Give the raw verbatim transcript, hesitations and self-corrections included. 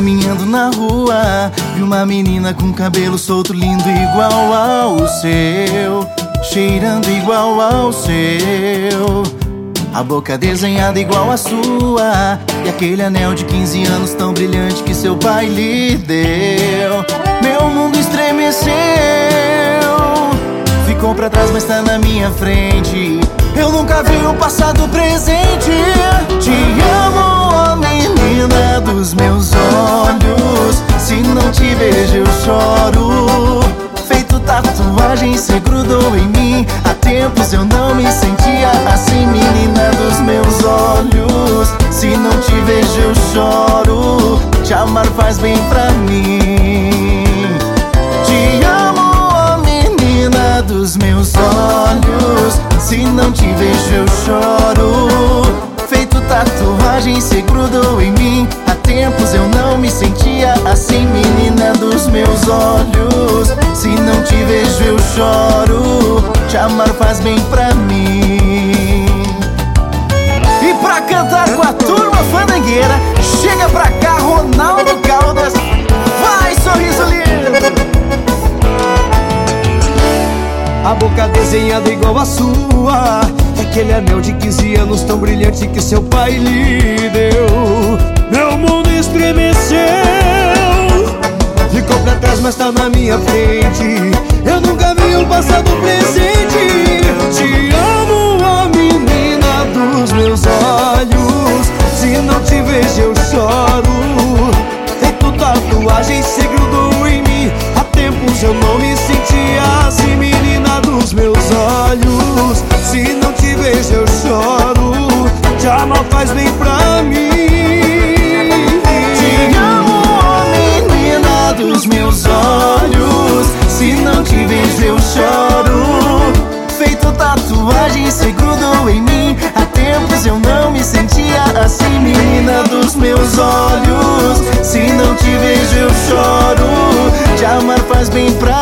caminhando na rua, vi uma menina com cabelo solto, lindo igual ao seu, cheirando igual ao seu, a boca desenhada igual a sua, e aquele anel de quinze anos tão brilhante que seu pai lhe deu. Meu mundo estremeceu, ficou pra trás mas tá na minha frente. Eu nunca vi o passado presente. Te amo, ó menina dos meus olhos, se não te vejo eu choro. Feito tatuagem, cê grudou em mim. Há tempos eu não me sentia assim, menina dos meus olhos, se não te vejo eu choro. Te amar faz bem pra mim. Te amo, ó menina dos meus olhos, se não te vejo eu choro. Feito tatuagem, cê grudou em mim. Há tempos eu não me sentia assim, menina dos meus olhos, se não te vejo eu choro. Te amar faz bem pra mim. E pra cantar com a turma fandangueira, chega pra cá Ronaldo Caldas. Vai, sorriso lindo! A boca desenhada igual a sua, é aquele anel de quinze anos tão brilhante que seu pai lhe deu. Meu mundo estremeceu, ficou pra trás mas tá na minha frente. Eu nunca vi um passado presente. Te amo, ó menina dos meus olhos, se não te vejo eu choro. Feito tatuagem, cê grudou em mim. Há tempos eu não me sentia assim, menina dos meus olhos, se não te vejo eu choro. Te amar faz bem pra mim. Te amo, ó menina dos meus olhos, se não te vejo eu choro. Feito tatuagem, cê grudou em mim. Há tempos eu não me sentia assim, menina dos meus olhos, se não te vejo eu choro. Te amar faz bem pra